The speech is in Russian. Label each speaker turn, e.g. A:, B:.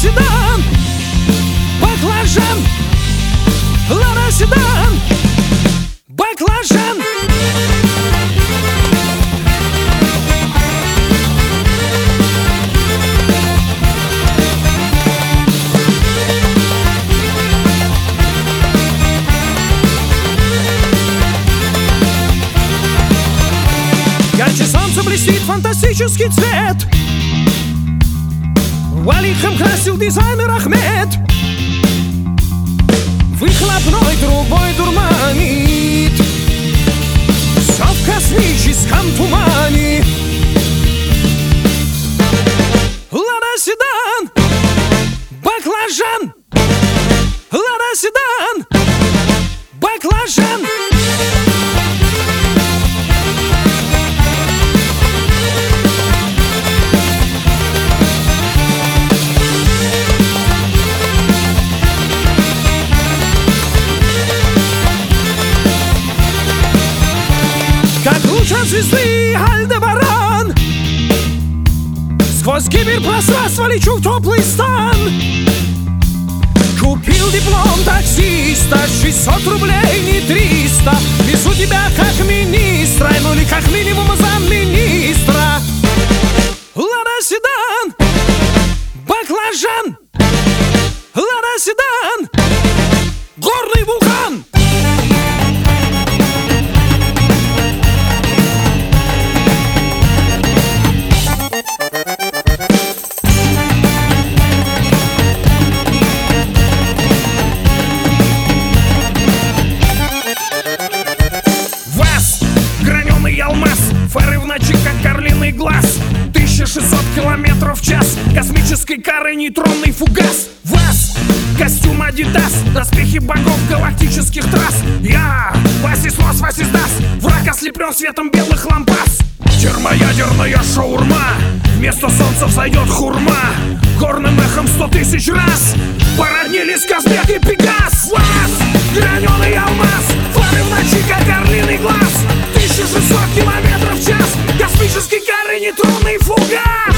A: седан, баклажан. Лада седан, баклажан. Ярче солнца блестит фантастический цвет. Валиком красил дизайнер Ахмед. Выхлопной трубой дурманит. Все в космическом тумане. Лада седан, баклажан. Лада седан, баклажан. Как луч от звезды Альдебаран, сквозь киберпространство лечу в теплый стан. Купил диплом таксиста, 600 рублей, не 300. Везу тебя как министра, ну или как минимум замминистра. Лада седан, баклажан. Лада седан, горный вулкан. Алмаз, фары в ночи, как орлиный глаз. 1600 километров в час, космической кары нейтронный фугас. ВАЗ, костюм Адидас, доспехи богов галактических трасс. Я, Васис-Нос, Васис-Дас, враг ослеплен светом белых лампас. Термоядерная шаурма, вместо солнца взойдет хурма. Горным эхом 100 тысяч раз породнились Казбек и Пегас. ВАЗ, граненый алмаз, фары в ночи, как орлиный глаз. 1600 километров в час, космический кары нейтронный фугас.